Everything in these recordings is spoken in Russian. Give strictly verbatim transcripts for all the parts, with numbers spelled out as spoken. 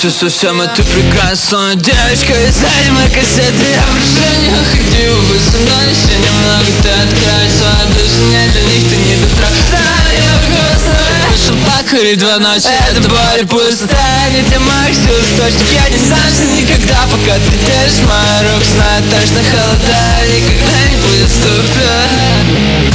Все совсем, а ты прекрасная девочка из аниме кассеты. Я прошу, не уходи, увы, со мной еще немного. Ты открой свою душу, мне для них ты не дотронулся. Я вышел покурить два ночи, это боль пустая, не для моих сил источник. Я не сдамся никогда, пока ты держишь мою руку. Знаю точно, холода никогда не будет ступить.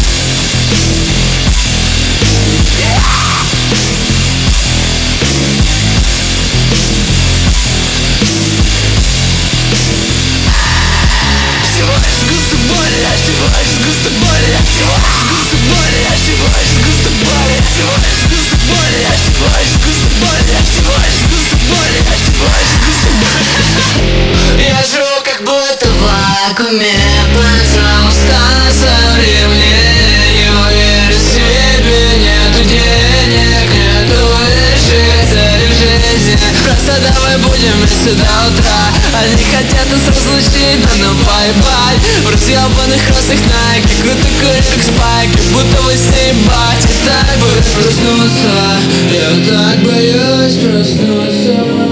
Я живу как будто в вакууме, пожалуйста, современнее. Не уверен в себе, нету денег, нету высших целей в жизни. Просто давай будем вместе до утра. Они хотят нас разлучить, да нам поебать. В разъебанных красных найках, круто курить как спайки, будто во сне ебать. Я так боюсь проснуться, я так боюсь проснуться.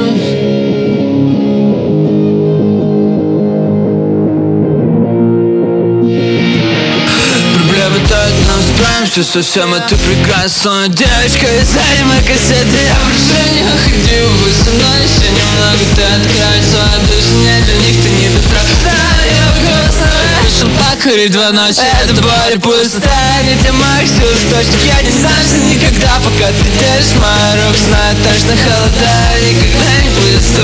Все совсем, а ты прекрасная девочка из аниме кассеты. Я прошу, не уходи, увы, со мной еще немного. Ты открой свою душу, мне для них ты не дотронулся. Я вышел покурить два ночи, это боль пустая, не для моих сил источник. Я не сдамся никогда, пока ты держишь мою руку. Знаю точно, холода никогда не будет.